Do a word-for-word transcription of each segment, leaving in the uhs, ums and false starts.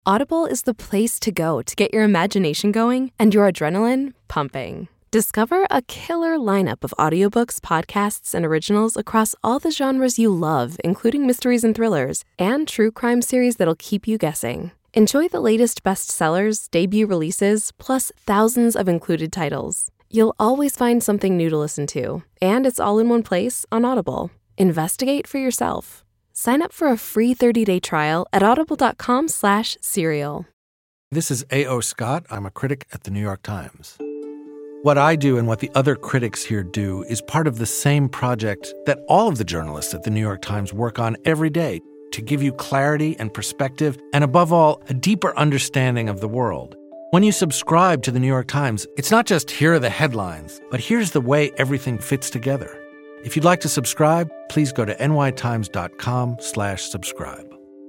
Audible is the place to go to get your imagination going and your adrenaline pumping. Discover a killer lineup of audiobooks, podcasts, and originals across all the genres you love, including mysteries and thrillers, and true crime series that'll keep you guessing. Enjoy the latest bestsellers, debut releases, plus thousands of included titles. You'll always find something new to listen to, and it's all in one place on Audible. Investigate for yourself. Sign up for a free thirty-day trial at audible.com slash serial. This is A O. Scott. I'm a critic at the New York Times. What I do and what the other critics here do is part of the same project that all of the journalists at the New York Times work on every day to give you clarity and perspective and, above all, a deeper understanding of the world. When you subscribe to the New York Times, it's not just here are the headlines, but here's the way everything fits together. If you'd like to subscribe, please go to nytimes.com slash subscribe.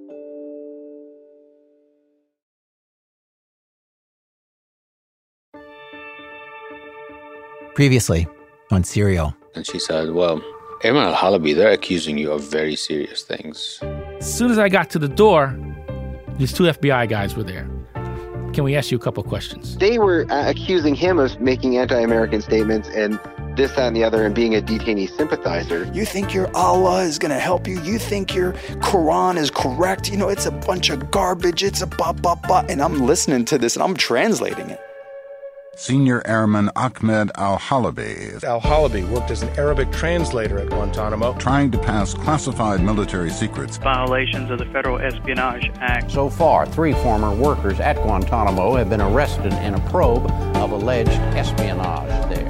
Previously on Serial. And she said, well, Ayman al-Halabi, they're accusing you of very serious things. As soon as I got to the door, these two F B I guys were there. Can we ask you a couple questions? They were uh, accusing him of making anti-American statements and this, that, and the other, and being a detainee sympathizer. You think your Allah is going to help you? You think your Quran is correct? You know, it's a bunch of garbage. It's a ba ba ba. And I'm listening to this and I'm translating it. Senior Airman Ahmed al-Halabi. Al-Halabi worked as an Arabic translator at Guantanamo, trying to pass classified military secrets. Violations of the Federal Espionage Act. So far, three former workers at Guantanamo have been arrested in a probe of alleged espionage there.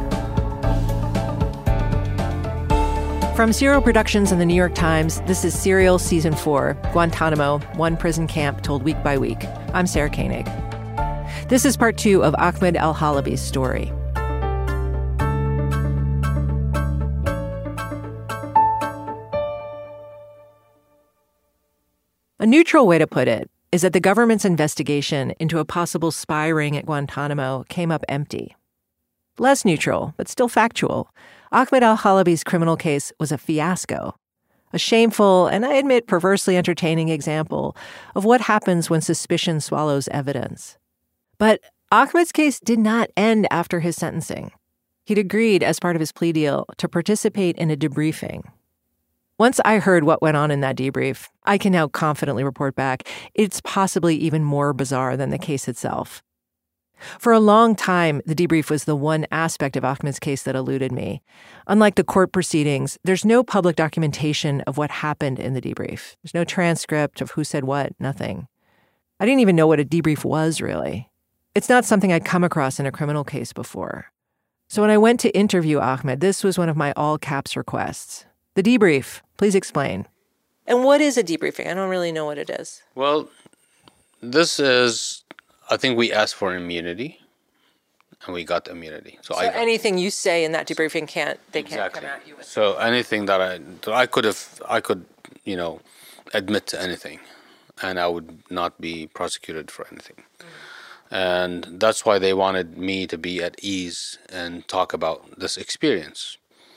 From Serial Productions and the New York Times, this is Serial Season four, Guantanamo, One Prison Camp Told Week by Week. I'm Sarah Koenig. This is part two of Ahmed al-Halabi's story. A neutral way to put it is that the government's investigation into a possible spy ring at Guantanamo came up empty. Less neutral, but still factual, Ahmed al-Halabi's criminal case was a fiasco. A shameful, and I admit perversely entertaining example of what happens when suspicion swallows evidence. But Ahmed's case did not end after his sentencing. He'd agreed, as part of his plea deal, to participate in a debriefing. Once I heard what went on in that debrief, I can now confidently report back, it's possibly even more bizarre than the case itself. For a long time, the debrief was the one aspect of Ahmed's case that eluded me. Unlike the court proceedings, there's no public documentation of what happened in the debrief. There's no transcript of who said what, nothing. I didn't even know what a debrief was, really. It's not something I'd come across in a criminal case before. So when I went to interview Ahmed, this was one of my all-caps requests. The debrief, please explain. And what is a debriefing? I don't really know what it is. Well, this is, I think we asked for immunity, and we got immunity. So, so I, anything you say in that debriefing can't, they exactly. can't come at you with. So anything that I, that I could have, I could, you know, admit to anything, and I would not be prosecuted for anything. Mm. And that's why they wanted me to be at ease and talk about this experience.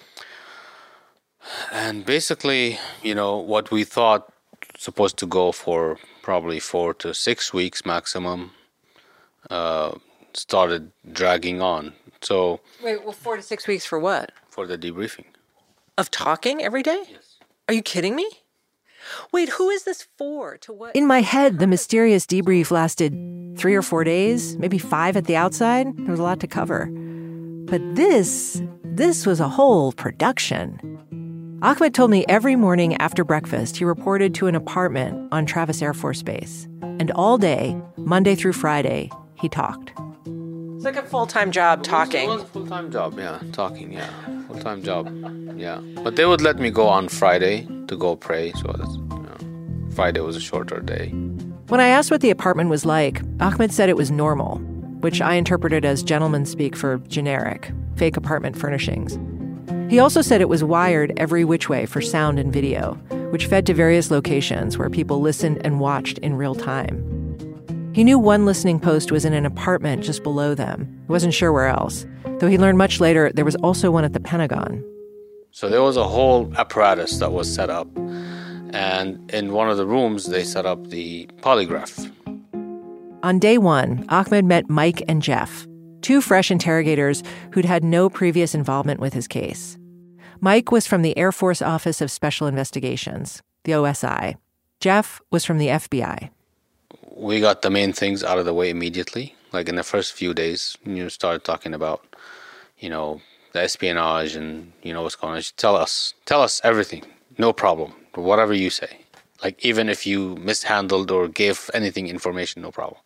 And basically, you know, what we thought supposed to go for probably four to six weeks maximum uh, started dragging on. So wait, well, four to six weeks for what? For the debriefing. Of talking every day? Yes. Are you kidding me? Wait, who is this for? To what? In my head, the mysterious debrief lasted three or four days, maybe five at the outside. There was a lot to cover. But this, this was a whole production. Ahmed told me every morning after breakfast, he reported to an apartment on Travis Air Force Base. And all day, Monday through Friday, he talked. It's like a full-time job talking. It was a full-time job, yeah. Talking, yeah. Full-time job, yeah. But they would let me go on Friday to go pray, so that's, you know, Friday was a shorter day. When I asked what the apartment was like, Ahmed said it was normal, which I interpreted as gentleman speak for generic, fake apartment furnishings. He also said it was wired every which way for sound and video, which fed to various locations where people listened and watched in real time. He knew one listening post was in an apartment just below them. He wasn't sure where else, though he learned much later there was also one at the Pentagon. So there was a whole apparatus that was set up, and in one of the rooms they set up the polygraph. On day one, Ahmed met Mike and Jeff, two fresh interrogators who'd had no previous involvement with his case. Mike was from the Air Force Office of Special Investigations, the O S I. Jeff was from the F B I. We got the main things out of the way immediately. Like in the first few days, you started talking about, you know, the espionage and, you know, what's going on. Tell us, tell us everything. No problem. Whatever you say. Like, even if you mishandled or gave anything information, no problem.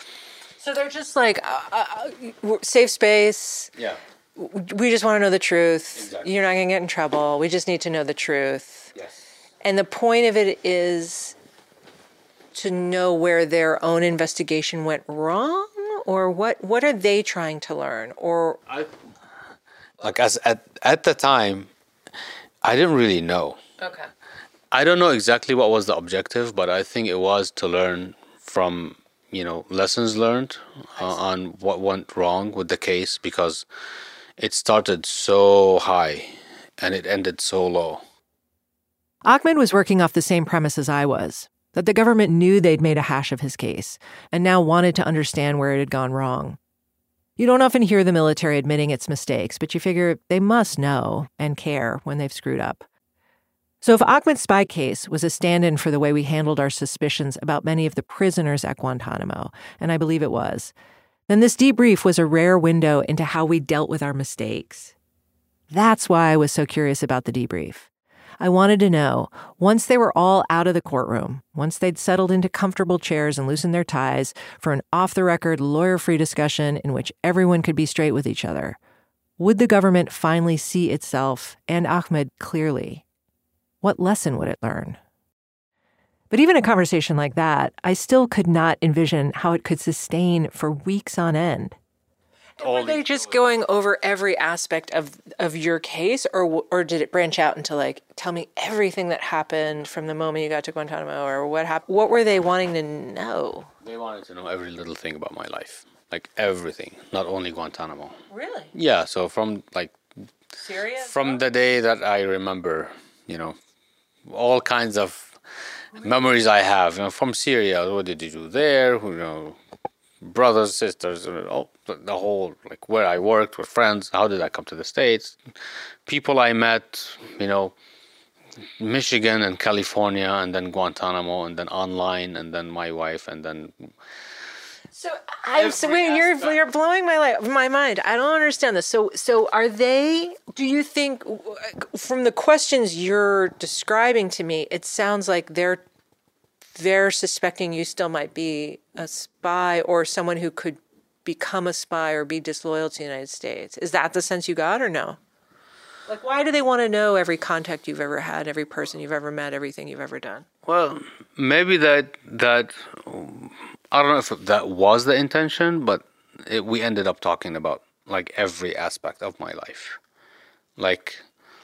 So they're just like, uh, uh, safe space. Yeah. We just want to know the truth. Exactly. You're not going to get in trouble. We just need to know the truth. Yes. And the point of it is to know where their own investigation went wrong? Or what, what are they trying to learn? Or I, like, as at, at the time, I didn't really know. Okay. I don't know exactly what was the objective, but I think it was to learn from, you know, lessons learned uh, on what went wrong with the case, because it started so high and it ended so low. Ahmed was working off the same premise as I was, that the government knew they'd made a hash of his case and now wanted to understand where it had gone wrong. You don't often hear the military admitting its mistakes, but you figure they must know and care when they've screwed up. So if Ahmed's spy case was a stand-in for the way we handled our suspicions about many of the prisoners at Guantanamo, and I believe it was, then this debrief was a rare window into how we dealt with our mistakes. That's why I was so curious about the debrief. I wanted to know, once they were all out of the courtroom, once they'd settled into comfortable chairs and loosened their ties for an off-the-record, lawyer-free discussion in which everyone could be straight with each other, would the government finally see itself and Ahmed clearly? What lesson would it learn? But even a conversation like that, I still could not envision how it could sustain for weeks on end. Were they just going over every aspect of of your case, or or did it branch out into, like, tell me everything that happened from the moment you got to Guantanamo, or what happened? What were they wanting to know? They wanted to know every little thing about my life, like everything, not only Guantanamo. Really? Yeah. So from like Syria, from the day that I remember, you know, all kinds of really? memories I have, you know, from Syria. What did you do there? You know, brothers, sisters, oh, the whole, like, where I worked with friends, how did I come to the States, people I met, you know, Michigan and California, and then Guantanamo, and then online, and then my wife, and then. So I'm so wait, you're you're blowing my life, my mind. I don't understand this. So so are they? Do you think, from the questions you're describing to me, it sounds like they're they're suspecting you still might be a spy or someone who could become a spy or be disloyal to the United States. Is that the sense you got, or no? Like, why do they want to know every contact you've ever had, every person you've ever met, everything you've ever done? Well, maybe that, that I don't know if that was the intention, but it, we ended up talking about, like, every aspect of my life. Like,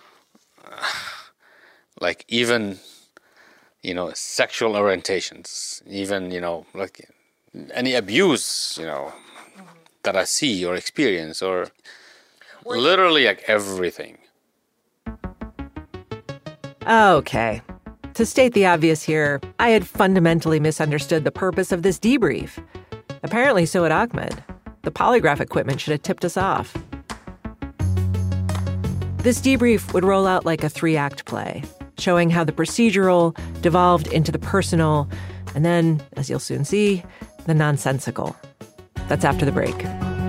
like even, you know, sexual orientations, even, you know, like any abuse, you know, mm-hmm. that I see or experience, or Were literally you- like everything. Okay. To state the obvious here, I had fundamentally misunderstood the purpose of this debrief. Apparently so had Ahmed. The polygraph equipment should have tipped us off. This debrief would roll out like a three-act play, showing how the procedural devolved into the personal, and then, as you'll soon see, the nonsensical. That's after the break.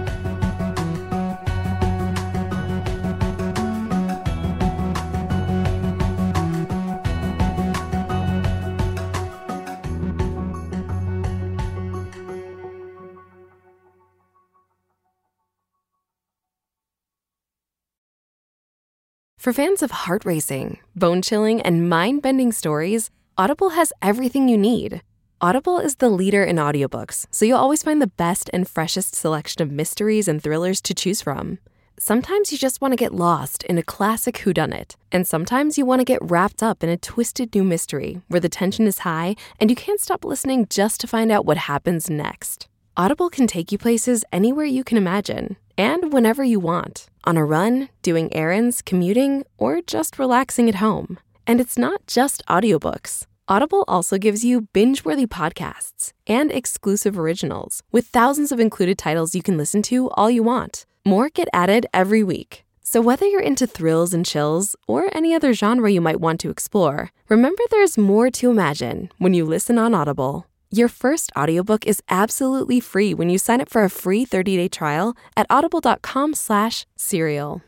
For fans of heart-racing, bone-chilling, and mind-bending stories, Audible has everything you need. Audible is the leader in audiobooks, so you'll always find the best and freshest selection of mysteries and thrillers to choose from. Sometimes you just want to get lost in a classic whodunit, and sometimes you want to get wrapped up in a twisted new mystery where the tension is high and you can't stop listening just to find out what happens next. Audible can take you places anywhere you can imagine, and whenever you want. On a run, doing errands, commuting, or just relaxing at home. And it's not just audiobooks. Audible also gives you binge-worthy podcasts and exclusive originals with thousands of included titles you can listen to all you want. More get added every week. So whether you're into thrills and chills or any other genre you might want to explore, remember there's more to imagine when you listen on Audible. Your first audiobook is absolutely free when you sign up for a free thirty-day trial at audible.com slash serial.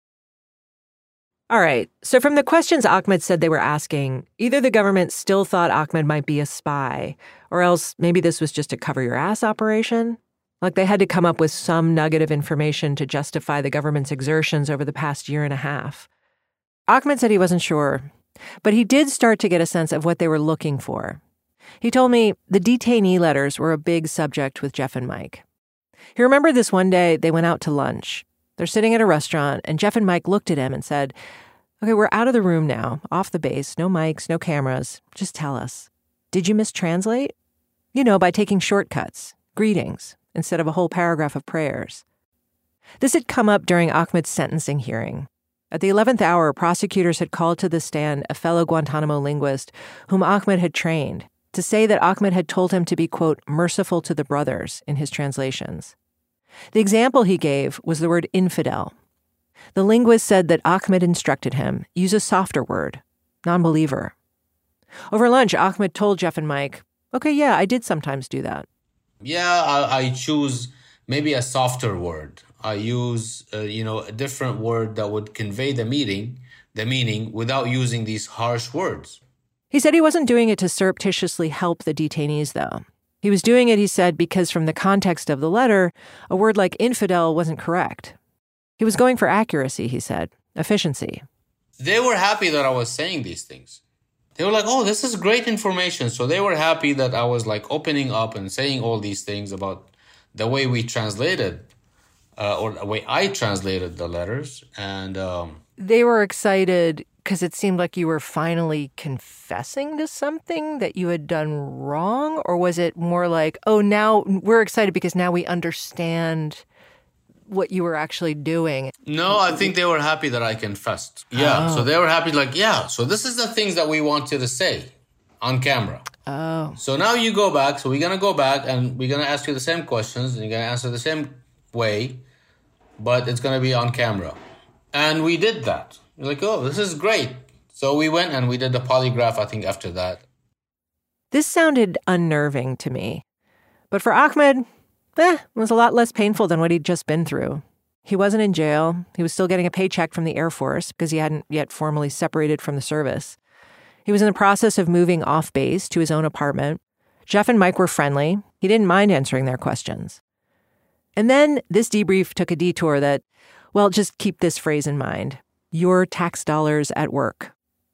All right, so from the questions Ahmed said they were asking, either the government still thought Ahmed might be a spy, or else maybe this was just a cover-your-ass operation. Like they had to come up with some nugget of information to justify the government's exertions over the past year and a half. Ahmed said he wasn't sure, but he did start to get a sense of what they were looking for. He told me the detainee letters were a big subject with Jeff and Mike. He remembered this one day they went out to lunch. They're sitting at a restaurant, and Jeff and Mike looked at him and said, "Okay, we're out of the room now, off the base, no mics, no cameras. Just tell us, did you mistranslate? You know, by taking shortcuts, greetings, instead of a whole paragraph of prayers." This had come up during Ahmed's sentencing hearing. At the eleventh hour, prosecutors had called to the stand a fellow Guantanamo linguist whom Ahmed had trained to say that Ahmed had told him to be, quote, merciful to the brothers in his translations. The example he gave was the word infidel. The linguist said that Ahmed instructed him, use a softer word, non-believer. Over lunch, Ahmed told Jeff and Mike, okay, yeah, I did sometimes do that. Yeah, I, I choose maybe a softer word. I use, uh, you know, a different word that would convey the meaning, the meaning without using these harsh words. He said he wasn't doing it to surreptitiously help the detainees, though. He was doing it, he said, because from the context of the letter, a word like infidel wasn't correct. He was going for accuracy, he said, efficiency. They were happy that I was saying these things. They were like, oh, this is great information. So they were happy that I was like opening up and saying all these things about the way we translated, uh, or the way I translated the letters. And um, they were excited because it seemed like you were finally confessing to something that you had done wrong? Or was it more like, oh, now we're excited because now we understand what you were actually doing? No, I think they were happy that I confessed. Yeah, oh. So they were happy like, yeah, so this is the things that we want you to say on camera. Oh. So now you go back. So we're going to go back and we're going to ask you the same questions and you're going to answer the same way, but it's going to be on camera. And we did that. We're like, oh, this is great. So we went and we did the polygraph, I think, after that. This sounded unnerving to me. But for Ahmed, eh, it was a lot less painful than what he'd just been through. He wasn't in jail. He was still getting a paycheck from the Air Force because he hadn't yet formally separated from the service. He was in the process of moving off base to his own apartment. Jeff and Mike were friendly. He didn't mind answering their questions. And then this debrief took a detour that, well, just keep this phrase in mind. Your tax dollars at work.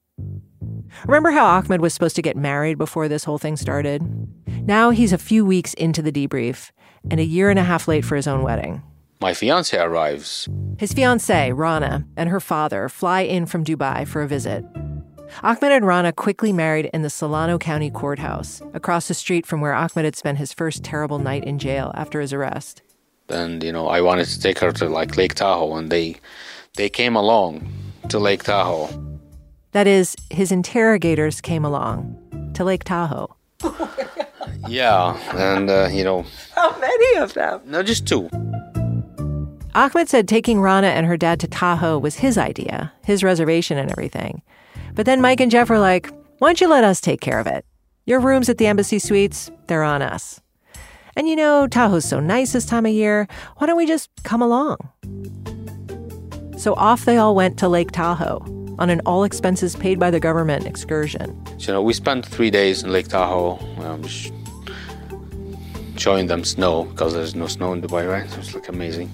Remember how Ahmed was supposed to get married before this whole thing started? Now he's a few weeks into the debrief and a year and a half late for his own wedding. My fiancé arrives. His fiancée, Rana, and her father fly in from Dubai for a visit. Ahmed and Rana quickly married in the Solano County Courthouse, across the street from where Ahmed had spent his first terrible night in jail after his arrest. And, you know, I wanted to take her to, like, Lake Tahoe, and they they came along to Lake Tahoe. That is, his interrogators came along to Lake Tahoe. Yeah, and, uh, you know... How many of them? No, just two. Ahmed said taking Rana and her dad to Tahoe was his idea, his reservation and everything. But then Mike and Jeff were like, why don't you let us take care of it? Your rooms at the Embassy Suites, they're on us. And you know, Tahoe's so nice this time of year. Why don't we just come along? So off they all went to Lake Tahoe on an all-expenses-paid-by-the-government excursion. So, you know, we spent three days in Lake Tahoe, um, sh- showing them snow, because there's no snow in Dubai, right? So it's like amazing.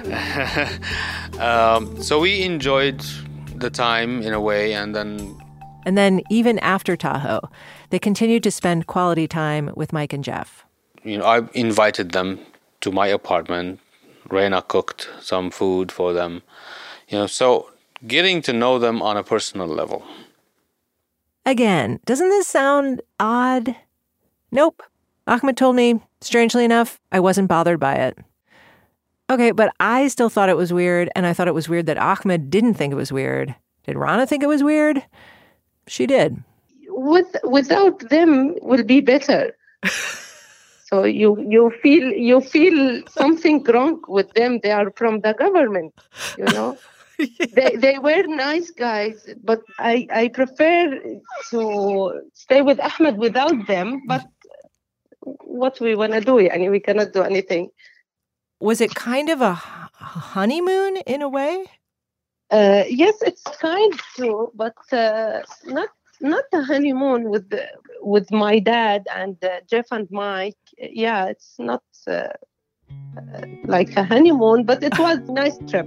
um, so we enjoyed the time in a way, and then... And then even after Tahoe, they continued to spend quality time with Mike and Jeff. You know, I invited them to my apartment. Reina cooked some food for them. You know, so getting to know them on a personal level. Again, doesn't this sound odd? Nope. Ahmed told me, strangely enough, I wasn't bothered by it. Okay, but I still thought it was weird, and I thought it was weird that Ahmed didn't think it was weird. Did Rana think it was weird? She did. with without them will be better. So you you feel you feel something wrong with them. They are from the government, you know. yeah. They they were nice guys, but I I prefer to stay with Ahmed without them. But what we wanna do? I mean, we cannot do anything. Was it kind of a honeymoon in a way? Uh, yes, it's kind of, but uh, not not a honeymoon with the, with my dad and uh, Jeff and Mike. Yeah, it's not uh, uh, like a honeymoon, but it was a nice trip.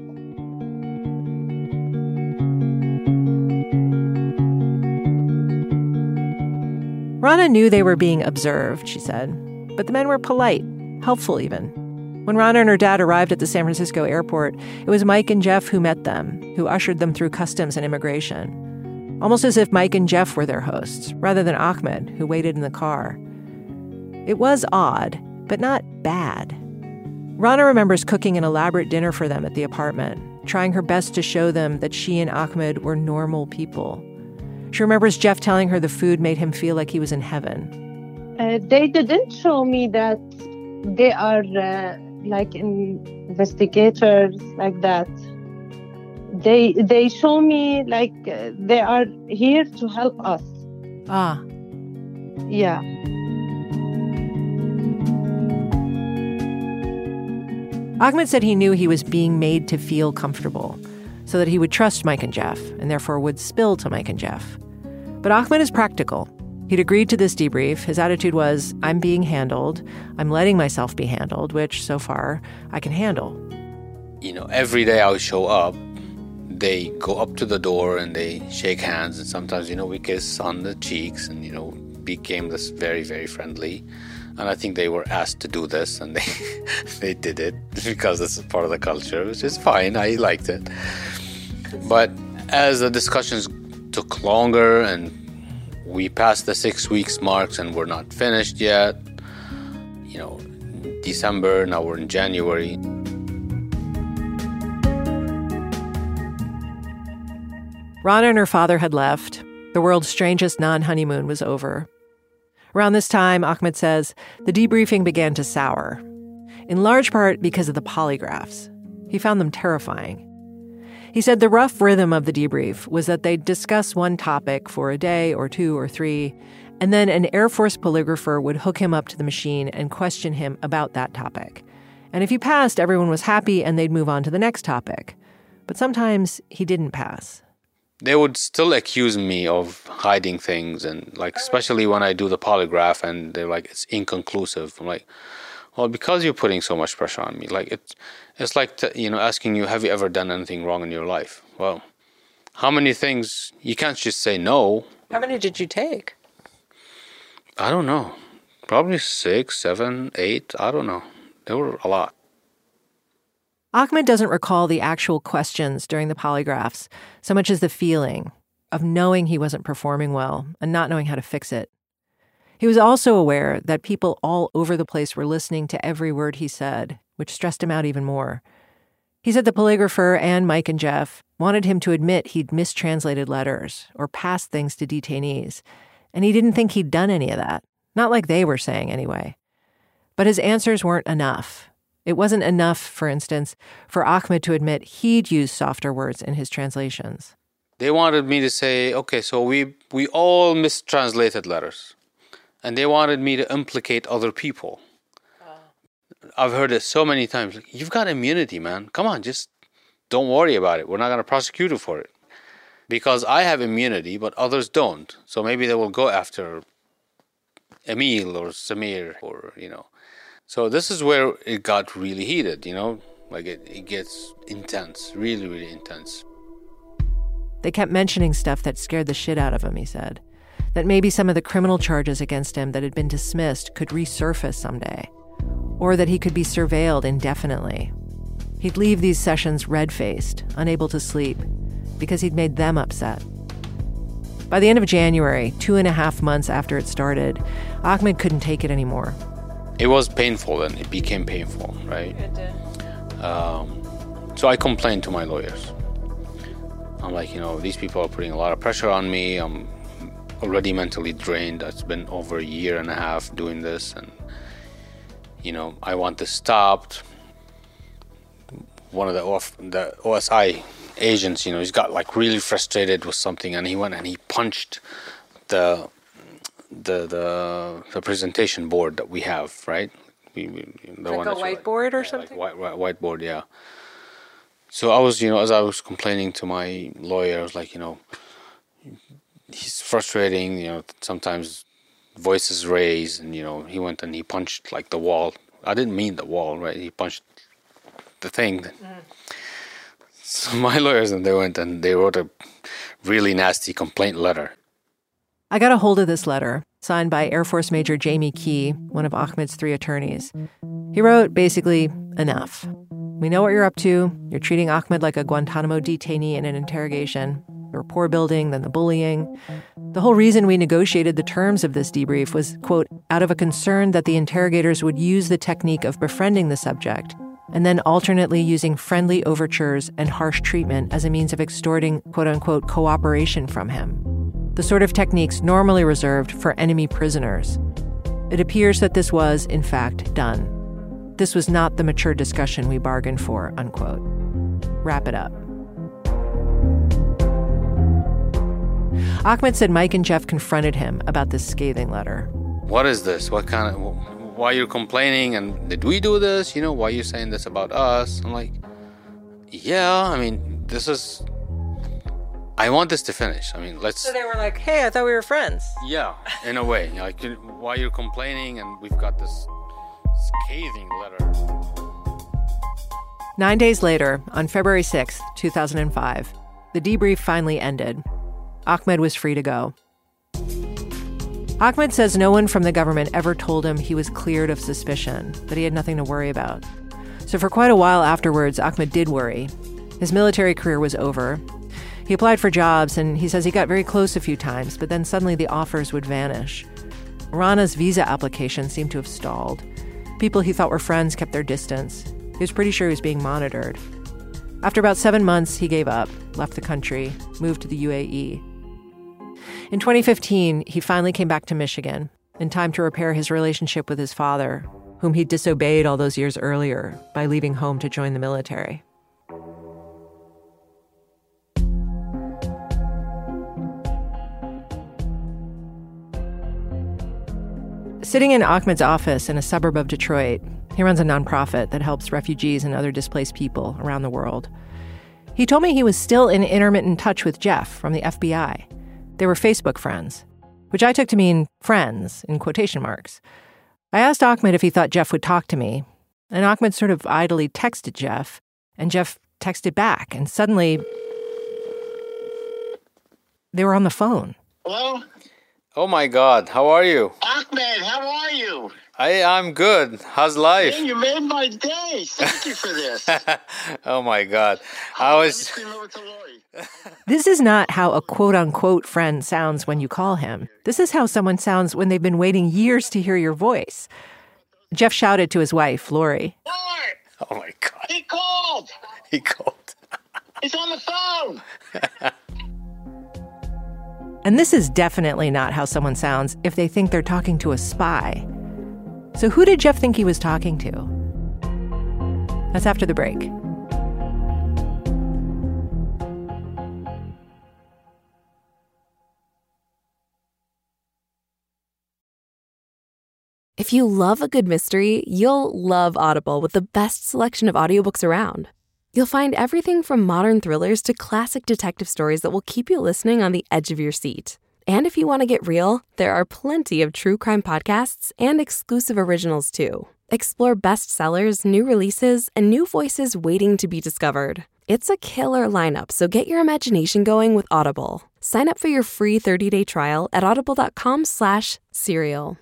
Rana knew they were being observed, she said, but the men were polite, helpful even. When Rana and her dad arrived at the San Francisco airport, it was Mike and Jeff who met them, who ushered them through customs and immigration. Almost as if Mike and Jeff were their hosts, rather than Ahmed, who waited in the car. It was odd, but not bad. Rana remembers cooking an elaborate dinner for them at the apartment, trying her best to show them that she and Ahmed were normal people. She remembers Jeff telling her the food made him feel like he was in heaven. Uh, they didn't show me that they are uh, like investigators like that. They they show me like uh, they are here to help us. Ah. Yeah. Ahmed said he knew he was being made to feel comfortable so that he would trust Mike and Jeff and therefore would spill to Mike and Jeff. But Ahmed is practical. He'd agreed to this debrief. His attitude was, I'm being handled. I'm letting myself be handled, which so far I can handle. You know, every day I would show up, they go up to the door and they shake hands, and sometimes, you know, we kiss on the cheeks and, you know, became this very, very friendly. And I think they were asked to do this, and they they did it because this is part of the culture, which is fine. I liked it. But as the discussions took longer and we passed the six weeks marks and we're not finished yet, you know, December, now we're in January. Rana and her father had left. The world's strangest non-honeymoon was over. Around this time, Ahmed says, the debriefing began to sour, in large part because of the polygraphs. He found them terrifying. He said the rough rhythm of the debrief was that they'd discuss one topic for a day or two or three, and then an Air Force polygrapher would hook him up to the machine and question him about that topic. And if he passed, everyone was happy and they'd move on to the next topic. But sometimes he didn't pass. They would still accuse me of hiding things, and like, especially when I do the polygraph and they're like, it's inconclusive. I'm like, well, because you're putting so much pressure on me. Like, it's, it's like, t- you know, asking you, have you ever done anything wrong in your life? Well, how many things? You can't just say no. How many did you take? I don't know. Probably six, seven, eight. I don't know. There were a lot. Ahmed doesn't recall the actual questions during the polygraphs so much as the feeling of knowing he wasn't performing well and not knowing how to fix it. He was also aware that people all over the place were listening to every word he said, which stressed him out even more. He said the polygrapher and Mike and Jeff wanted him to admit he'd mistranslated letters or passed things to detainees, and he didn't think he'd done any of that, not like they were saying anyway. But his answers weren't enough. It wasn't enough, for instance, for Ahmed to admit he'd used softer words in his translations. They wanted me to say, okay, so we we all mistranslated letters. And they wanted me to implicate other people. Oh. I've heard it so many times. Like, you've got immunity, man. Come on, just don't worry about it. We're not going to prosecute you for it. Because I have immunity, but others don't. So maybe they will go after Emil or Samir or, you know. So this is where it got really heated, you know, like it, it gets intense, really, really intense. They kept mentioning stuff that scared the shit out of him, he said. That maybe some of the criminal charges against him that had been dismissed could resurface someday. Or that he could be surveilled indefinitely. He'd leave these sessions red-faced, unable to sleep, because he'd made them upset. By the end of January, two and a half months after it started, Ahmed couldn't take it anymore. It was painful, and it became painful, right? It did. Um, so I complained to my lawyers. I'm like, you know, these people are putting a lot of pressure on me. I'm already mentally drained. It's been over a year and a half doing this, and you know, I want this stopped. One of the, the O S I agents, you know, he's got like really frustrated with something, and he went and he punched the the the, the presentation board that we have, right? We, we, the like one a whiteboard or yeah, something? Like white, white, whiteboard, yeah. So I was, you know, as I was complaining to my lawyer, I was like, you know, he's frustrating, you know, sometimes voices raised, and, you know, he went and he punched like the wall. I didn't mean the wall, right? He punched the thing. Mm. So my lawyers, and they went and they wrote a really nasty complaint letter. I got a hold of this letter, signed by Air Force Major Jamie Key, one of Ahmed's three attorneys. He wrote, basically, enough. We know what you're up to. You're treating Ahmed like a Guantanamo detainee in an interrogation. The rapport building, then the bullying. The whole reason we negotiated the terms of this debrief was, quote, out of a concern that the interrogators would use the technique of befriending the subject and then alternately using friendly overtures and harsh treatment as a means of extorting, quote-unquote, cooperation from him. The sort of techniques normally reserved for enemy prisoners. It appears that this was, in fact, done. This was not the mature discussion we bargained for, unquote. Wrap it up. Ahmed said Mike and Jeff confronted him about this scathing letter. What is this? What kind of... Why you're complaining, and did we do this? You know, why are you saying this about us? I'm like, yeah, I mean, this is... I want this to finish. I mean, let's... So they were like, hey, I thought we were friends. Yeah, in a way. Like, why you're complaining, and we've got this scathing letter. Nine days later, on February sixth, two thousand five, the debrief finally ended. Ahmed was free to go. Ahmed says no one from the government ever told him he was cleared of suspicion, that he had nothing to worry about. So for quite a while afterwards, Ahmed did worry. His military career was over. He applied for jobs, and he says he got very close a few times, but then suddenly the offers would vanish. Rana's visa application seemed to have stalled. People he thought were friends kept their distance. He was pretty sure he was being monitored. After about seven months, he gave up, left the country, moved to the U A E. In twenty fifteen, he finally came back to Michigan, in time to repair his relationship with his father, whom he disobeyed all those years earlier by leaving home to join the military. Sitting in Ahmed's office in a suburb of Detroit, he runs a nonprofit that helps refugees and other displaced people around the world. He told me he was still in intermittent touch with Jeff from the F B I. They were Facebook friends, which I took to mean friends in quotation marks. I asked Ahmed if he thought Jeff would talk to me, and Ahmed sort of idly texted Jeff, and Jeff texted back, and suddenly they were on the phone. Hello? Oh my God, how are you? Ahmed, how are you? I, I'm good. How's life? Hey, you made my day. Thank you for this. Oh my God. I was... This is not how a quote-unquote friend sounds when you call him. This is how someone sounds when they've been waiting years to hear your voice. Jeff shouted to his wife, Lori. What? Oh my God. He called. He called. He's on the phone. And this is definitely not how someone sounds if they think they're talking to a spy. So who did Jeff think he was talking to? That's after the break. If you love a good mystery, you'll love Audible with the best selection of audiobooks around. You'll find everything from modern thrillers to classic detective stories that will keep you listening on the edge of your seat. And if you want to get real, there are plenty of true crime podcasts and exclusive originals too. Explore bestsellers, new releases, and new voices waiting to be discovered. It's a killer lineup, so get your imagination going with Audible. Sign up for your free thirty-day trial at audible.com slash serial.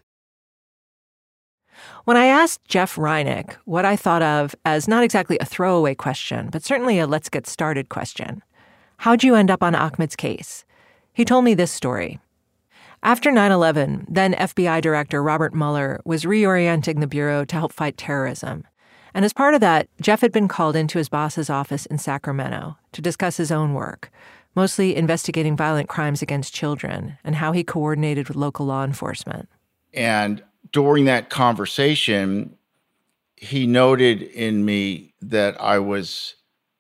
When I asked Jeff Reineck what I thought of as not exactly a throwaway question, but certainly a let's get started question, how'd you end up on Ahmed's case? He told me this story. After nine eleven, then F B I Director Robert Mueller was reorienting the Bureau to help fight terrorism. And as part of that, Jeff had been called into his boss's office in Sacramento to discuss his own work, mostly investigating violent crimes against children and how he coordinated with local law enforcement. And during that conversation, he noted in me that I was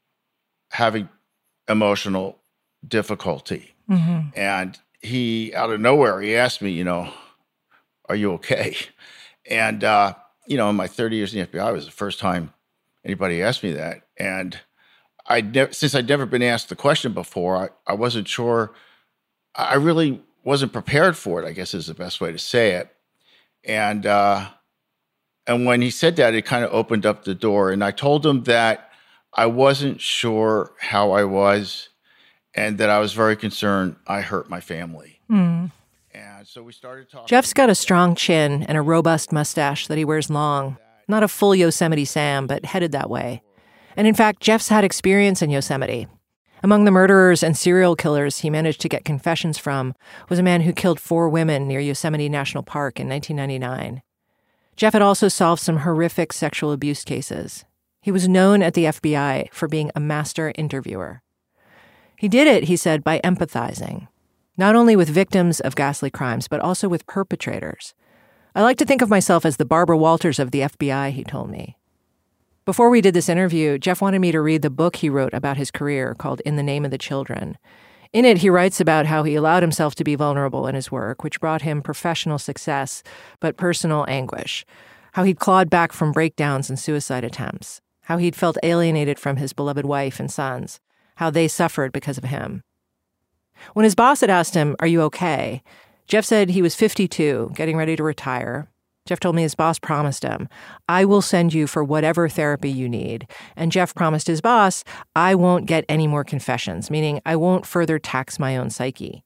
having emotional difficulty. Mm-hmm. And he, out of nowhere, he asked me, you know, are you okay? And, uh, you know, in my thirty years in the F B I, it was the first time anybody asked me that. And I never, since I'd never been asked the question before, I, I wasn't sure. I really wasn't prepared for it, I guess is the best way to say it. And, uh, and when he said that, it kind of opened up the door. And I told him that I wasn't sure how I was and that I was very concerned I hurt my family. Mm. And so we started talking. Jeff's got a strong chin and a robust mustache that he wears long. Not a full Yosemite Sam, but headed that way. And in fact, Jeff's had experience in Yosemite. Among the murderers and serial killers he managed to get confessions from was a man who killed four women near Yosemite National Park in nineteen ninety-nine. Jeff had also solved some horrific sexual abuse cases. He was known at the F B I for being a master interviewer. He did it, he said, by empathizing, not only with victims of ghastly crimes, but also with perpetrators. I like to think of myself as the Barbara Walters of the F B I, he told me. Before we did this interview, Jeff wanted me to read the book he wrote about his career called In the Name of the Children. In it, he writes about how he allowed himself to be vulnerable in his work, which brought him professional success, but personal anguish, how he'd clawed back from breakdowns and suicide attempts, how he'd felt alienated from his beloved wife and sons, how they suffered because of him. When his boss had asked him, "Are you okay?" Jeff said he was fifty-two, getting ready to retire. Jeff told me his boss promised him, "I will send you for whatever therapy you need." And Jeff promised his boss, "I won't get any more confessions," meaning I won't further tax my own psyche.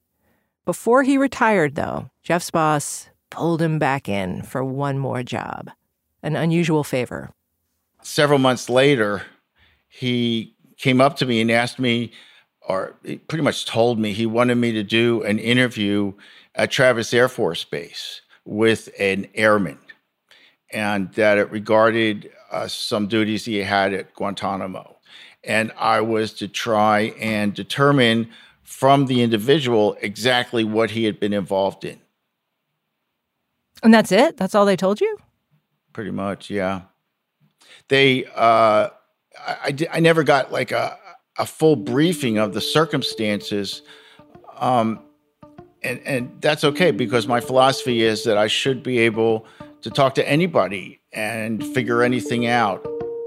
Before he retired, though, Jeff's boss pulled him back in for one more job, an unusual favor. Several months later, he came up to me and asked me, or he pretty much told me he wanted me to do an interview at Travis Air Force Base with an airman, and that it regarded uh, some duties he had at Guantanamo. And I was to try and determine from the individual exactly what he had been involved in. And that's it? That's all they told you? Pretty much, yeah. They, uh, I, I, I never got like a, a full briefing of the circumstances. Um, and, and that's okay, because my philosophy is that I should be able to talk to anybody and figure anything out.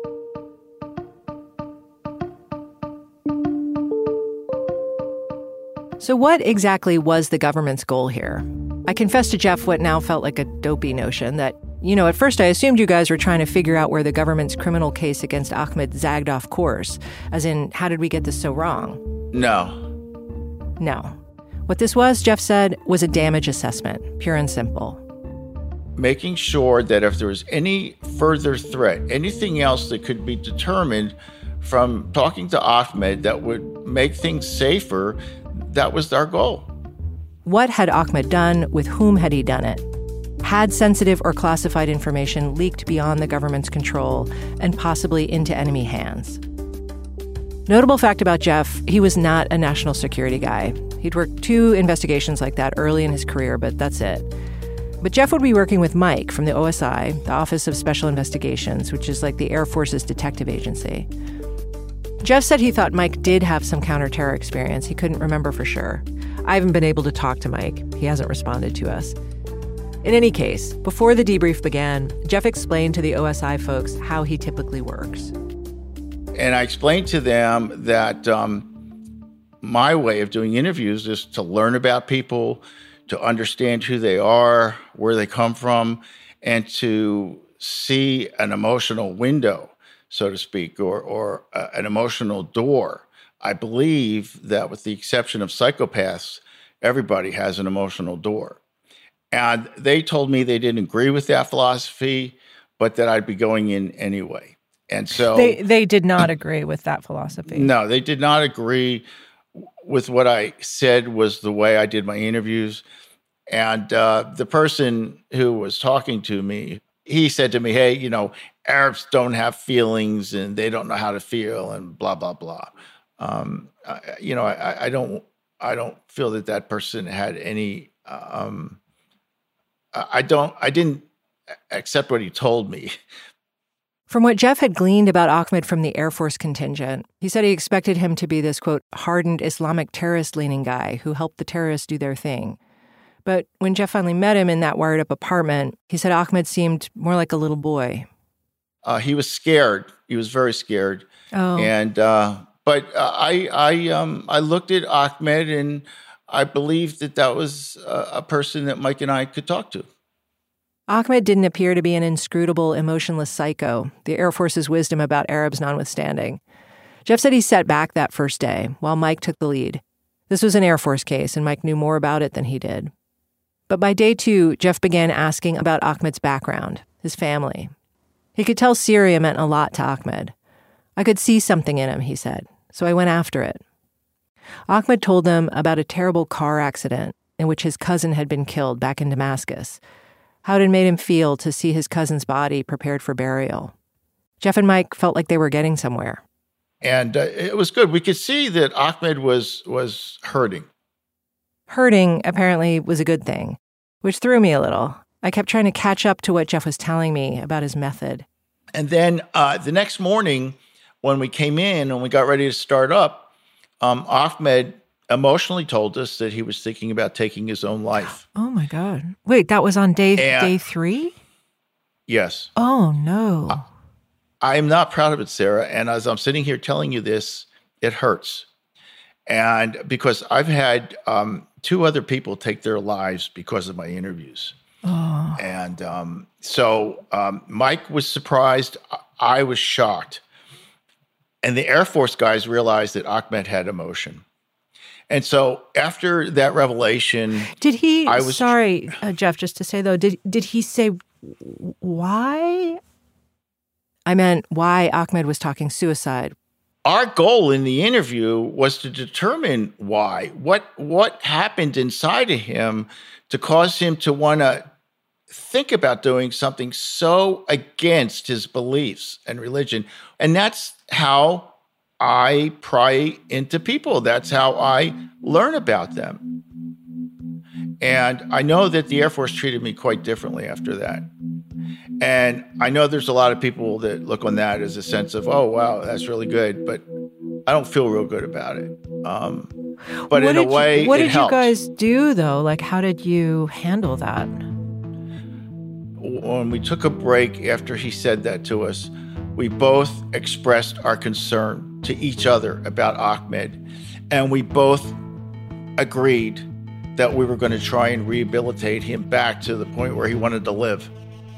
So what exactly was the government's goal here? I confessed to Jeff what now felt like a dopey notion that, you know, at first I assumed you guys were trying to figure out where the government's criminal case against Ahmed zagged off course, as in, how did we get this so wrong? No. No. What this was, Jeff said, was a damage assessment, pure and simple. Making sure that if there was any further threat, anything else that could be determined from talking to Ahmed that would make things safer, that was our goal. What had Ahmed done? With whom had he done it? Had sensitive or classified information leaked beyond the government's control and possibly into enemy hands? Notable fact about Jeff, he was not a national security guy. He'd worked two investigations like that early in his career, but that's it. But Jeff would be working with Mike from the O S I, the Office of Special Investigations, which is like the Air Force's detective agency. Jeff said he thought Mike did have some counterterror experience. He couldn't remember for sure. I haven't been able to talk to Mike. He hasn't responded to us. In any case, before the debrief began, Jeff explained to the O S I folks how he typically works. And I explained to them that um, my way of doing interviews is to learn about people, to understand who they are, where they come from, and to see an emotional window, so to speak, or, or uh, an emotional door. I believe that with the exception of psychopaths, everybody has an emotional door. And they told me they didn't agree with that philosophy, but that I'd be going in anyway. And so they they did not agree with that philosophy. No, they did not agree with what I said was the way I did my interviews. And uh, the person who was talking to me, he said to me, hey, you know, Arabs don't have feelings and they don't know how to feel and blah, blah, blah. Um, I, you know, I, I don't, I don't feel that that person had any. Um, I don't, I didn't accept what he told me. From what Jeff had gleaned about Ahmed from the Air Force contingent, he said he expected him to be this, quote, hardened Islamic terrorist-leaning guy who helped the terrorists do their thing. But when Jeff finally met him in that wired-up apartment, he said Ahmed seemed more like a little boy. Uh, he was scared. He was very scared. Oh. And, uh, but uh, I, I, um, I looked at Ahmed and I believed that that was a, a person that Mike and I could talk to. Ahmed didn't appear to be an inscrutable, emotionless psycho, the Air Force's wisdom about Arabs notwithstanding. Jeff said he sat back that first day, while Mike took the lead. This was an Air Force case, and Mike knew more about it than he did. But by day two, Jeff began asking about Ahmed's background, his family. He could tell Syria meant a lot to Ahmed. I could see something in him, he said, so I went after it. Ahmed told them about a terrible car accident in which his cousin had been killed back in Damascus, how it had made him feel to see his cousin's body prepared for burial. Jeff and Mike felt like they were getting somewhere. And uh, it was good. We could see that Ahmed was was hurting. Hurting, apparently, was a good thing, which threw me a little. I kept trying to catch up to what Jeff was telling me about his method. And then uh, the next morning, when we came in and we got ready to start up, um, Ahmed emotionally told us that he was thinking about taking his own life. Oh, my God. Wait, that was on day And- day three? Yes. Oh, no. Uh, I am not proud of it, Sarah. And as I'm sitting here telling you this, it hurts. And because I've had um, two other people take their lives because of my interviews. Oh. And um, so um, Mike was surprised. I was shocked. And the Air Force guys realized that Ahmed had emotion. And so after that revelation, Did he, I was, sorry, uh, Jeff, just to say, though, did did he say why? I meant why Ahmed was talking suicide. Our goal in the interview was to determine why. What, what happened inside of him to cause him to want to think about doing something so against his beliefs and religion. And that's how I pry into people. That's how I learn about them. And I know that the Air Force treated me quite differently after that. And I know there's a lot of people that look on that as a sense of, oh, wow, that's really good. But I don't feel real good about it. Um, but what in a did way, you, what it did helped. you guys do, though? Like, how did you handle that? When we took a break after he said that to us, we both expressed our concern to each other about Ahmed. And we both agreed that we were going to try and rehabilitate him back to the point where he wanted to live.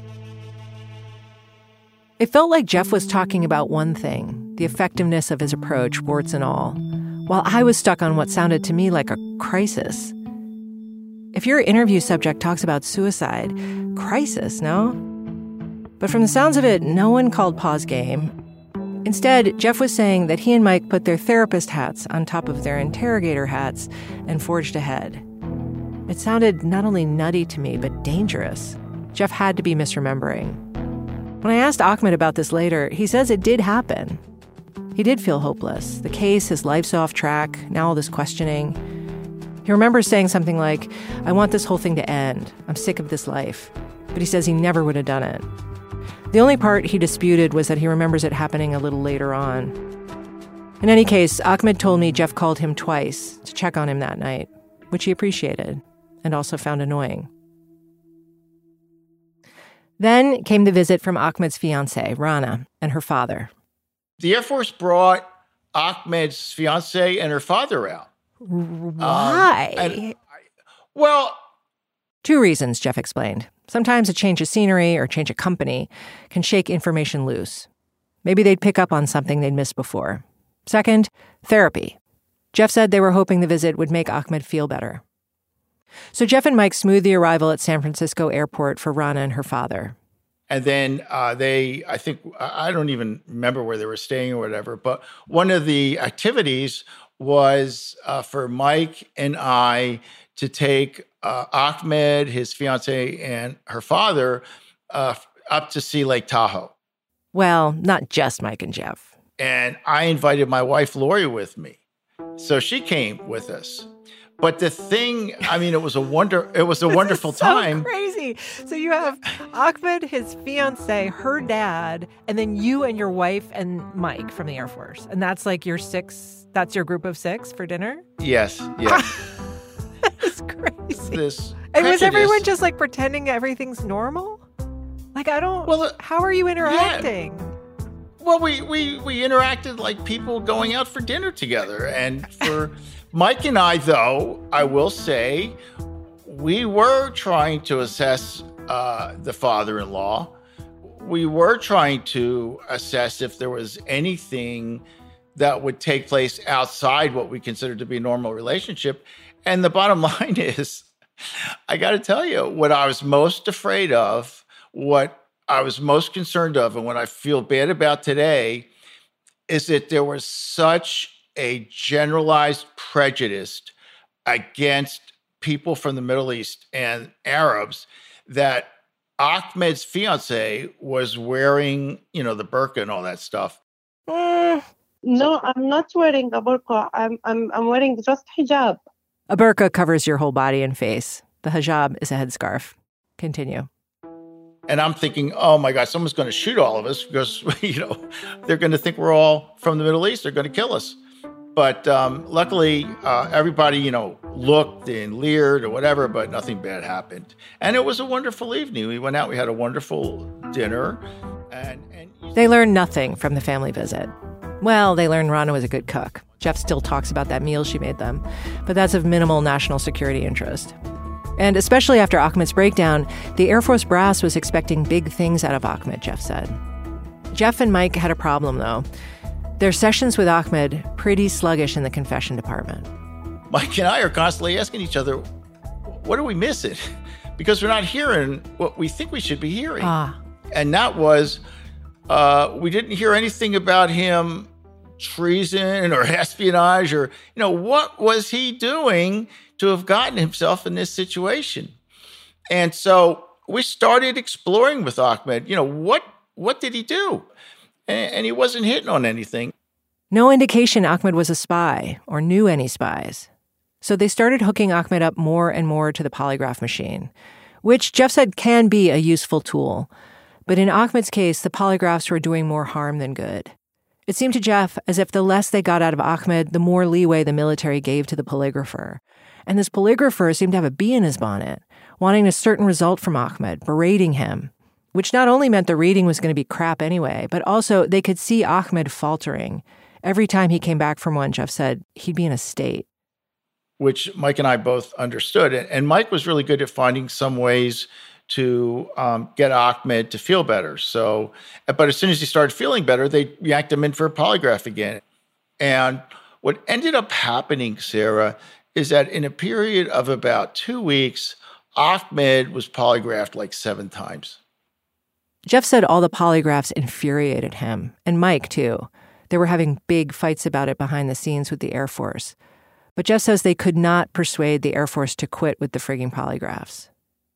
It felt like Jeff was talking about one thing, the effectiveness of his approach, warts and all, while I was stuck on what sounded to me like a crisis. If your interview subject talks about suicide, crisis, no? But from the sounds of it, no one called pause game. Instead, Jeff was saying that he and Mike put their therapist hats on top of their interrogator hats and forged ahead. It sounded not only nutty to me, but dangerous. Jeff had to be misremembering. When I asked Ahmed about this later, he says it did happen. He did feel hopeless. The case, his life's off track, now all this questioning. He remembers saying something like, I want this whole thing to end. I'm sick of this life. But he says he never would have done it. The only part he disputed was that he remembers it happening a little later on. In any case, Ahmed told me Jeff called him twice to check on him that night, which he appreciated and also found annoying. Then came the visit from Ahmed's fiancée, Rana, and her father. The Air Force brought Ahmed's fiancée and her father out. Why? Um, and, well, two reasons, Jeff explained. Sometimes a change of scenery or change of company can shake information loose. Maybe they'd pick up on something they'd missed before. Second, therapy. Jeff said they were hoping the visit would make Ahmed feel better. So Jeff and Mike smoothed the arrival at San Francisco Airport for Rana and her father. And then uh, they, I think, I don't even remember where they were staying or whatever, but one of the activities was uh, for Mike and I to take uh, Ahmed, his fiancée, and her father uh, up to see Lake Tahoe. Well, not just Mike and Jeff. And I invited my wife, Lori, with me. So she came with us. But the thing, I mean, it was a wonder. It was a wonderful so time. Crazy. So you have Ahmed, his fiance, her dad, and then you and your wife and Mike from the Air Force, and that's like your six. That's your group of six for dinner. Yes. Yes. That's crazy. This and was prejudice- everyone just like pretending everything's normal? Like I don't. Well, uh, how are you interacting? Yeah. Well, we, we, we interacted like people going out for dinner together. And for Mike and I, though, I will say, we were trying to assess uh, the father-in-law. We were trying to assess if there was anything that would take place outside what we consider to be a normal relationship. And the bottom line is, I got to tell you, what I was most afraid of, what I was most concerned of, and what I feel bad about today, is that there was such a generalized prejudice against people from the Middle East and Arabs that Ahmed's fiance was wearing, you know, the burqa and all that stuff. Mm, no, I'm not wearing a burqa. I'm I'm I'm wearing just hijab. A burqa covers your whole body and face. The hijab is a headscarf. Continue. And I'm thinking, oh my God, someone's going to shoot all of us because, you know, they're going to think we're all from the Middle East. They're going to kill us. But um, luckily, uh, everybody, you know, looked and leered or whatever, but nothing bad happened. And it was a wonderful evening. We went out, we had a wonderful dinner. And, and They learned nothing from the family visit. Well, they learned Rana was a good cook. Jeff still talks about that meal she made them, but that's of minimal national security interest. And especially after Ahmed's breakdown, the Air Force brass was expecting big things out of Ahmed, Jeff said. Jeff and Mike had a problem, though. Their sessions with Ahmed pretty sluggish in the confession department. Mike and I are constantly asking each other, what are we missing? Because we're not hearing what we think we should be hearing. Ah. And that was, uh, we didn't hear anything about him treason or espionage or, you know, what was he doing to have gotten himself in this situation? And so we started exploring with Ahmed, you know, what what did he do? And, and he wasn't hitting on anything. No indication Ahmed was a spy or knew any spies. So they started hooking Ahmed up more and more to the polygraph machine, which Jeff said can be a useful tool. But in Ahmed's case, the polygraphs were doing more harm than good. It seemed to Jeff as if the less they got out of Ahmed, the more leeway the military gave to the polygrapher. And this polygrapher seemed to have a bee in his bonnet, wanting a certain result from Ahmed, berating him, which not only meant the reading was going to be crap anyway, but also they could see Ahmed faltering. Every time he came back from one, Jeff said he'd be in a state. Which Mike and I both understood. And Mike was really good at finding some ways to um, get Ahmed to feel better. So, but as soon as he started feeling better, they yanked him in for a polygraph again. And what ended up happening, Sarah, is that in a period of about two weeks, Ahmed was polygraphed like seven times. Jeff said all the polygraphs infuriated him, and Mike, too. They were having big fights about it behind the scenes with the Air Force. But Jeff says they could not persuade the Air Force to quit with the frigging polygraphs.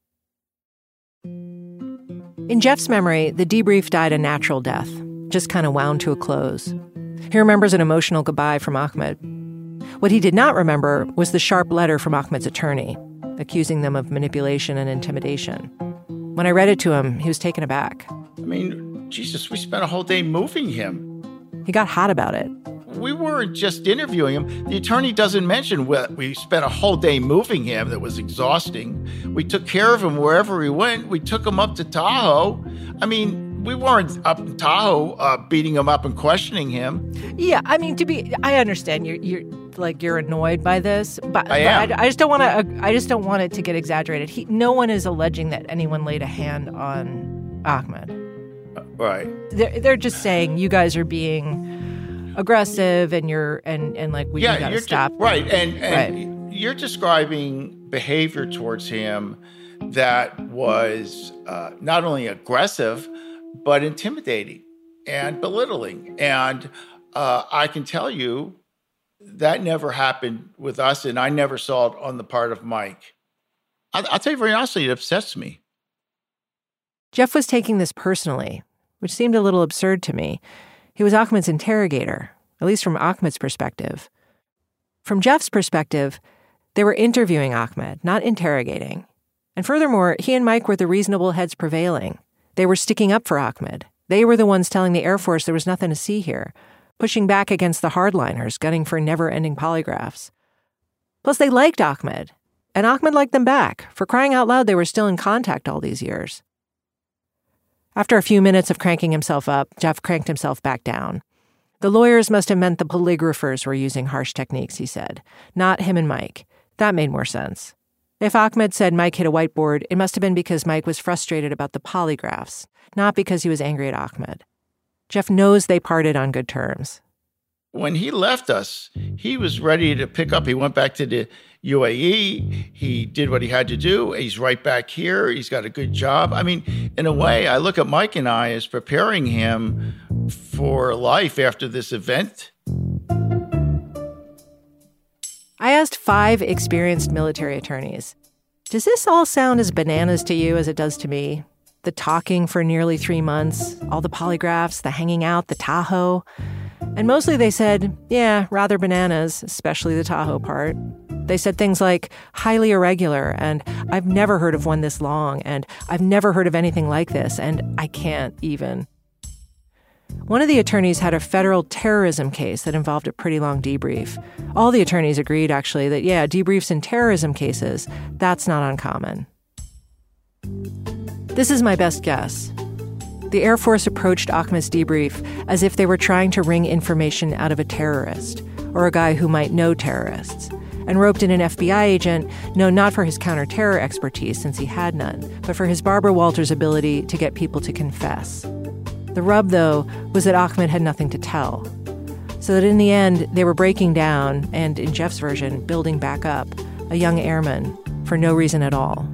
In Jeff's memory, the debrief died a natural death, just kind of wound to a close. He remembers an emotional goodbye from Ahmed. What he did not remember was the sharp letter from Ahmed's attorney, accusing them of manipulation and intimidation. When I read it to him, he was taken aback. I mean, Jesus, we spent a whole day moving him. He got hot about it. We weren't just interviewing him. The attorney doesn't mention what we spent a whole day moving him. That was exhausting. We took care of him wherever he went. We took him up to Tahoe. I mean, we weren't up in Tahoe uh, beating him up and questioning him. Yeah, I mean, to be, I understand you're, you're like you're annoyed by this, but I am. But I, I just don't want to. I just don't want it to get exaggerated. He, no one is alleging that anyone laid a hand on Ahmed. Uh, right. They're they're just saying you guys are being aggressive and you're and and like we yeah, got to you're stop. Ju- right, and and right. You're describing behavior towards him that was uh, not only aggressive but intimidating and belittling. And uh, I can tell you that never happened with us, and I never saw it on the part of Mike. I- I'll tell you very honestly, it upsets me. Jeff was taking this personally, which seemed a little absurd to me. He was Ahmed's interrogator, at least from Ahmed's perspective. From Jeff's perspective, they were interviewing Ahmed, not interrogating. And furthermore, he and Mike were the reasonable heads prevailing. They were sticking up for Ahmed. They were the ones telling the Air Force there was nothing to see here, pushing back against the hardliners, gunning for never-ending polygraphs. Plus, they liked Ahmed, and Ahmed liked them back. For crying out loud, they were still in contact all these years. After a few minutes of cranking himself up, Jeff cranked himself back down. The lawyers must have meant the polygraphers were using harsh techniques, he said, not him and Mike. That made more sense. If Ahmed said Mike hit a whiteboard, it must have been because Mike was frustrated about the polygraphs, not because he was angry at Ahmed. Jeff knows they parted on good terms. When he left us, he was ready to pick up. He went back to the U A E. He did what he had to do. He's right back here. He's got a good job. I mean, in a way, I look at Mike and I as preparing him for life after this event. I asked five experienced military attorneys, does this all sound as bananas to you as it does to me? The talking for nearly three months, all the polygraphs, the hanging out, the Tahoe. And mostly they said, yeah, rather bananas, especially the Tahoe part. They said things like, highly irregular, and I've never heard of one this long, and I've never heard of anything like this, and I can't even. One of the attorneys had a federal terrorism case that involved a pretty long debrief. All the attorneys agreed, actually, that, yeah, debriefs in terrorism cases, that's not uncommon. This is my best guess. The Air Force approached Ahmed's debrief as if they were trying to wring information out of a terrorist, or a guy who might know terrorists, and roped in an F B I agent, no, not for his counter-terror expertise, since he had none, but for his Barbara Walters ability to get people to confess. The rub, though, was that Ahmed had nothing to tell. So that in the end, they were breaking down, and in Jeff's version, building back up, a young airman for no reason at all.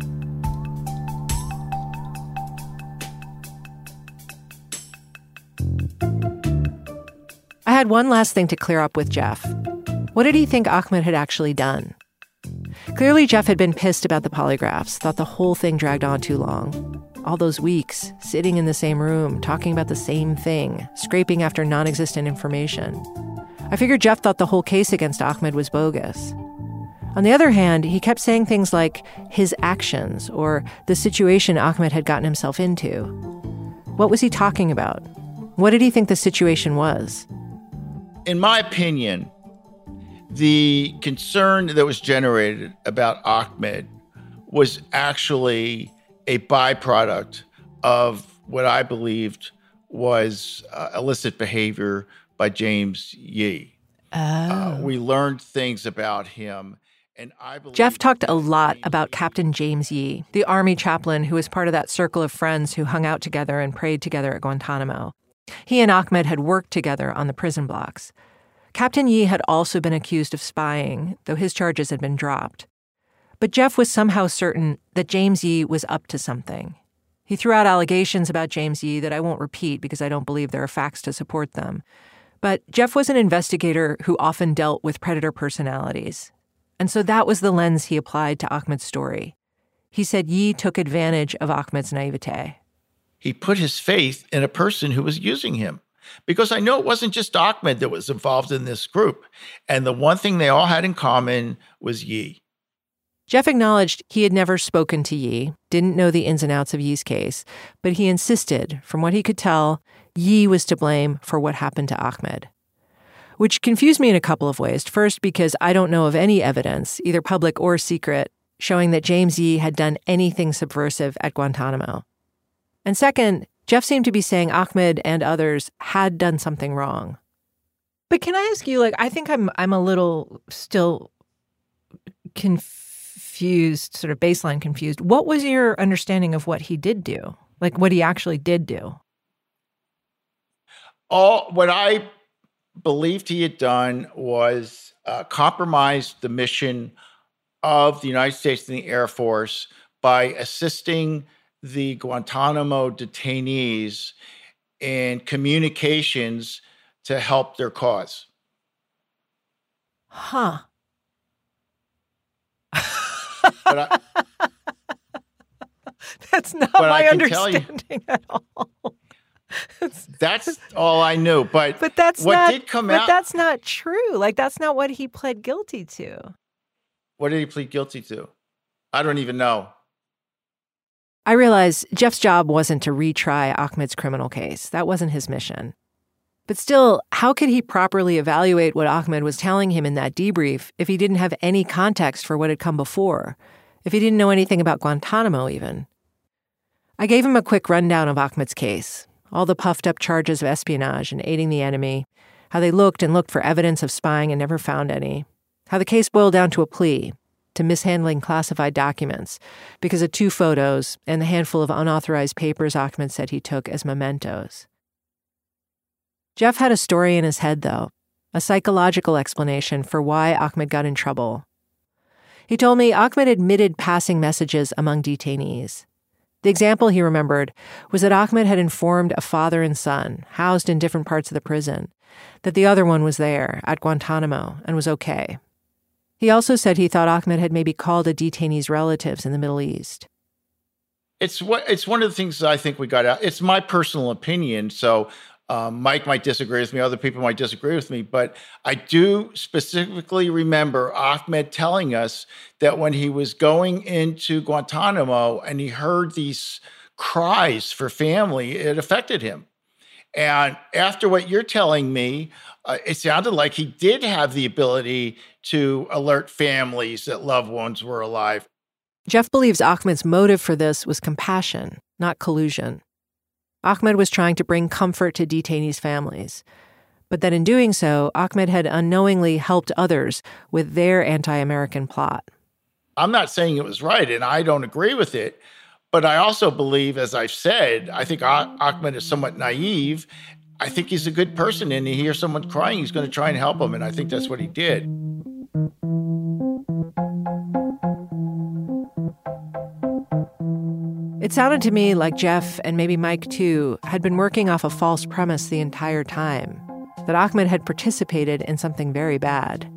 I had one last thing to clear up with Jeff. What did he think Ahmed had actually done? Clearly, Jeff had been pissed about the polygraphs, thought the whole thing dragged on too long. All those weeks, sitting in the same room, talking about the same thing, scraping after non-existent information. I figured Jeff thought the whole case against Ahmed was bogus. On the other hand, he kept saying things like his actions or the situation Ahmed had gotten himself into. What was he talking about? What did he think the situation was? In my opinion, the concern that was generated about Ahmed was actually a byproduct of what I believed was uh, illicit behavior by James Yee. Oh. Uh, we learned things about him. And I believe Jeff talked a lot about Captain James Yee, the Army chaplain who was part of that circle of friends who hung out together and prayed together at Guantanamo. He and Ahmed had worked together on the prison blocks. Captain Yee had also been accused of spying, though his charges had been dropped. But Jeff was somehow certain that James Yee was up to something. He threw out allegations about James Yee that I won't repeat because I don't believe there are facts to support them. But Jeff was an investigator who often dealt with predator personalities. And so that was the lens he applied to Ahmed's story. He said Yee took advantage of Ahmed's naivete. He put his faith in a person who was using him. Because I know it wasn't just Ahmed that was involved in this group. And the one thing they all had in common was Yee. Jeff acknowledged he had never spoken to Yee, didn't know the ins and outs of Yee's case, but he insisted, from what he could tell, Yee was to blame for what happened to Ahmed. Which confused me in a couple of ways. First, because I don't know of any evidence, either public or secret, showing that James Yee had done anything subversive at Guantanamo. And second, Jeff seemed to be saying Ahmed and others had done something wrong. But can I ask you, like, I think I'm I'm a little still confused, sort of baseline confused. What was your understanding of what he did do? Like, what he actually did do? All what I believed he had done was uh, compromise the mission of the United States and the Air Force by assisting the Guantanamo detainees in communications to help their cause. Huh. But I, That's not but my I can understanding tell you, at all. That's all I knew. But, but that's what not, did come but out... that's not true. Like, that's not what he pled guilty to. What did he plead guilty to? I don't even know. I realize Jeff's job wasn't to retry Ahmed's criminal case. That wasn't his mission. But still, how could he properly evaluate what Ahmed was telling him in that debrief if he didn't have any context for what had come before, if he didn't know anything about Guantanamo even? I gave him a quick rundown of Ahmed's case, all the puffed-up charges of espionage and aiding the enemy, how they looked and looked for evidence of spying and never found any, how the case boiled down to a plea, to mishandling classified documents because of two photos and the handful of unauthorized papers Ahmed said he took as mementos. Jeff had a story in his head, though, a psychological explanation for why Ahmed got in trouble. He told me Ahmed admitted passing messages among detainees. The example he remembered was that Ahmed had informed a father and son, housed in different parts of the prison, that the other one was there, at Guantanamo, and was okay. He also said he thought Ahmed had maybe called a detainee's relatives in the Middle East. It's what it's one of the things that I think we got out. It's my personal opinion, so um, Mike might disagree with me, other people might disagree with me, but I do specifically remember Ahmed telling us that when he was going into Guantanamo and he heard these cries for family, it affected him. And after what you're telling me, uh, it sounded like he did have the ability to alert families that loved ones were alive. Jeff believes Ahmed's motive for this was compassion, not collusion. Ahmed was trying to bring comfort to detainees' families. But that in doing so, Ahmed had unknowingly helped others with their anti-American plot. I'm not saying it was right, and I don't agree with it. But I also believe, as I've said, I think Ahmed is somewhat naive. I think he's a good person, and he hears someone crying, he's going to try and help him, and I think that's what he did. It sounded to me like Jeff, and maybe Mike too, had been working off a false premise the entire time, that Ahmed had participated in something very bad.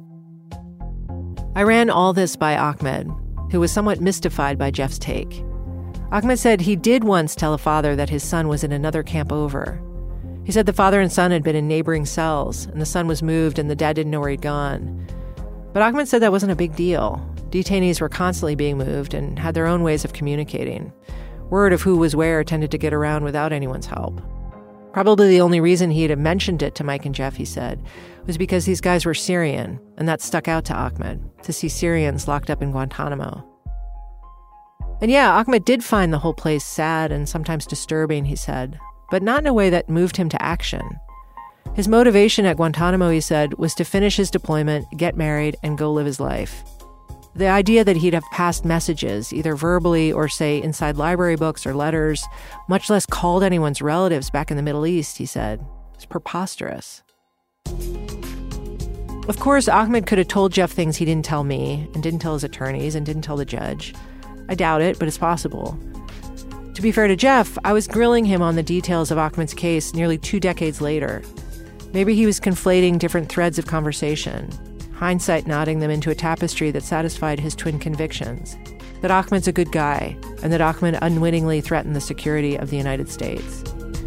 I ran all this by Ahmed, who was somewhat mystified by Jeff's take. Ahmed said he did once tell a father that his son was in another camp over. He said the father and son had been in neighboring cells, and the son was moved and the dad didn't know where he'd gone. But Ahmed said that wasn't a big deal. Detainees were constantly being moved and had their own ways of communicating. Word of who was where tended to get around without anyone's help. Probably the only reason he had mentioned it to Mike and Jeff, he said, was because these guys were Syrian, and that stuck out to Ahmed, to see Syrians locked up in Guantanamo. And yeah, Ahmed did find the whole place sad and sometimes disturbing, he said, but not in a way that moved him to action. His motivation at Guantanamo, he said, was to finish his deployment, get married, and go live his life. The idea that he'd have passed messages, either verbally or, say, inside library books or letters, much less called anyone's relatives back in the Middle East, he said, was preposterous. Of course, Ahmed could have told Jeff things he didn't tell me, and didn't tell his attorneys, and didn't tell the judge. I doubt it, but it's possible. To be fair to Jeff, I was grilling him on the details of Ahmed's case nearly two decades later. Maybe he was conflating different threads of conversation, hindsight knotting them into a tapestry that satisfied his twin convictions, that Ahmed's a good guy, and that Ahmed unwittingly threatened the security of the United States.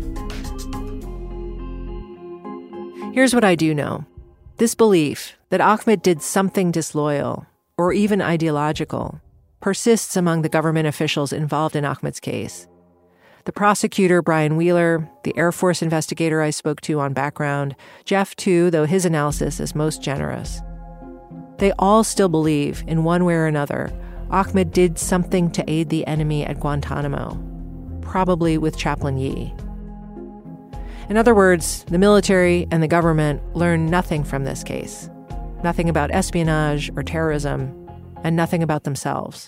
Here's what I do know. This belief that Ahmed did something disloyal, or even ideological, persists among the government officials involved in Ahmed's case. The prosecutor, Brian Wheeler, the Air Force investigator I spoke to on background, Jeff too, though his analysis is most generous. They all still believe, in one way or another, Ahmed did something to aid the enemy at Guantanamo, probably with Chaplain Yi. In other words, the military and the government learned nothing from this case, nothing about espionage or terrorism, and nothing about themselves.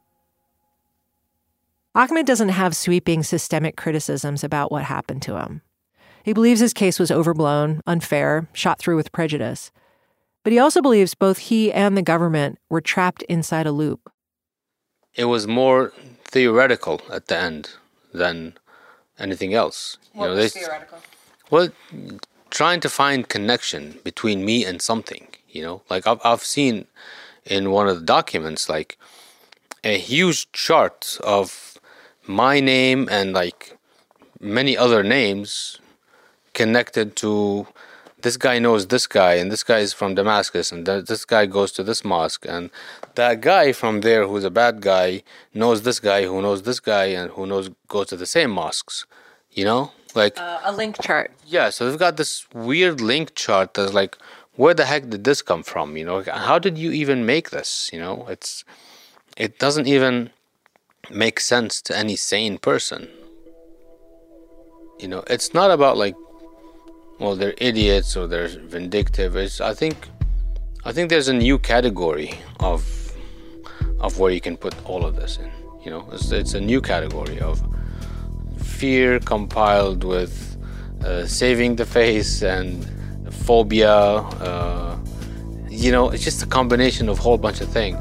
Ahmed doesn't have sweeping systemic criticisms about what happened to him. He believes his case was overblown, unfair, shot through with prejudice. But he also believes both he and the government were trapped inside a loop. It was more theoretical at the end than anything else. What you know, was they, theoretical? Well, trying to find connection between me and something, you know? Like I've, I've seen in one of the documents, like a huge chart of my name and like many other names connected to this guy knows this guy, and this guy is from Damascus, and th- this guy goes to this mosque, and that guy from there who's a bad guy knows this guy who knows this guy and who knows goes to the same mosques, you know? Like uh, a link chart. Yeah, so they've got this weird link chart that's like, where the heck did this come from? You know, how did you even make this? You know, it's it doesn't even make sense to any sane person. You know, it's not about like, well, they're idiots or they're vindictive. It's, I think, I think there's a new category of of where you can put all of this in. You know, it's, it's a new category of fear compiled with uh, saving the face and phobia. Uh, you know, it's just a combination of a whole bunch of things.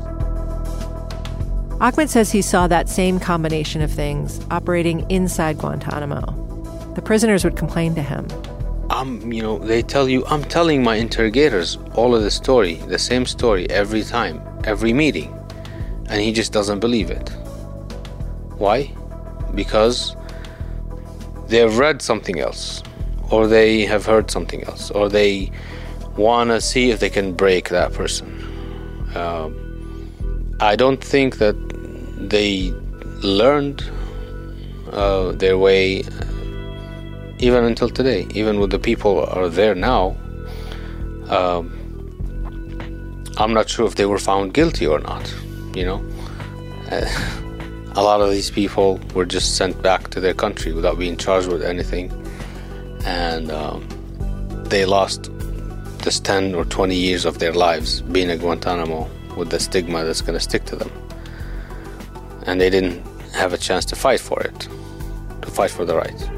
Ahmed says he saw that same combination of things operating inside Guantanamo. The prisoners would complain to him. Um, you know, they tell you, I'm telling my interrogators all of the story, the same story every time, every meeting, and he just doesn't believe it. Why? Because they've read something else, or they have heard something else, or they want to see if they can break that person. Uh, I don't think that they learned uh, their way even until today, even with the people who are there now. um, I'm not sure if they were found guilty or not, you know. Uh, a lot of these people were just sent back to their country without being charged with anything, and um, they lost just ten or twenty years of their lives being at Guantanamo with the stigma that's going to stick to them, and they didn't have a chance to fight for it, to fight for the right.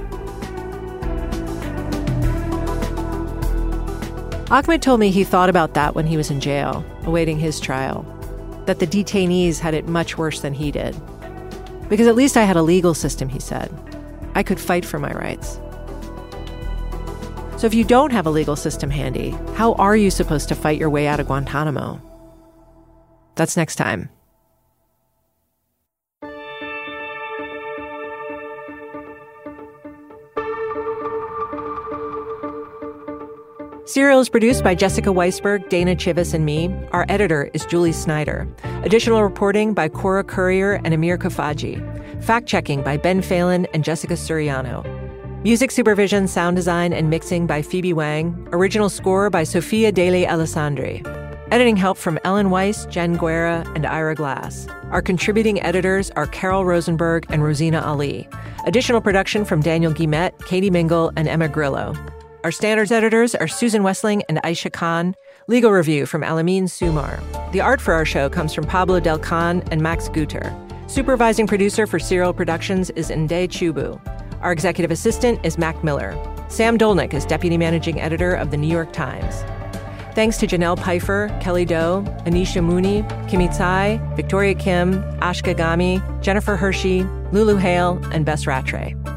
Ahmed told me he thought about that when he was in jail, awaiting his trial, that the detainees had it much worse than he did. Because at least I had a legal system, he said. I could fight for my rights. So if you don't have a legal system handy, how are you supposed to fight your way out of Guantanamo? That's next time. Serial is produced by Jessica Weisberg, Dana Chivvis, and me. Our editor is Julie Snyder. Additional reporting by Cora Courier and Amir Kafaji. Fact-checking by Ben Phelan and Jessica Suriano. Music supervision, sound design, and mixing by Phoebe Wang. Original score by Sofia Dele Alessandri. Editing help from Ellen Weiss, Jen Guerra, and Ira Glass. Our contributing editors are Carol Rosenberg and Rosina Ali. Additional production from Daniel Guillemette, Katie Mingle, and Emma Grillo. Our standards editors are Susan Wessling and Aisha Khan. Legal review from Alameen Sumar. The art for our show comes from Pablo Del Khan and Max Guter. Supervising producer for Serial Productions is Nde Chubu. Our executive assistant is Mac Miller. Sam Dolnick is deputy managing editor of The New York Times. Thanks to Janelle Pfeiffer, Kelly Doe, Anisha Mooney, Kimi Tsai, Victoria Kim, Ashka Gami, Jennifer Hershey, Lulu Hale, and Bess Rattray.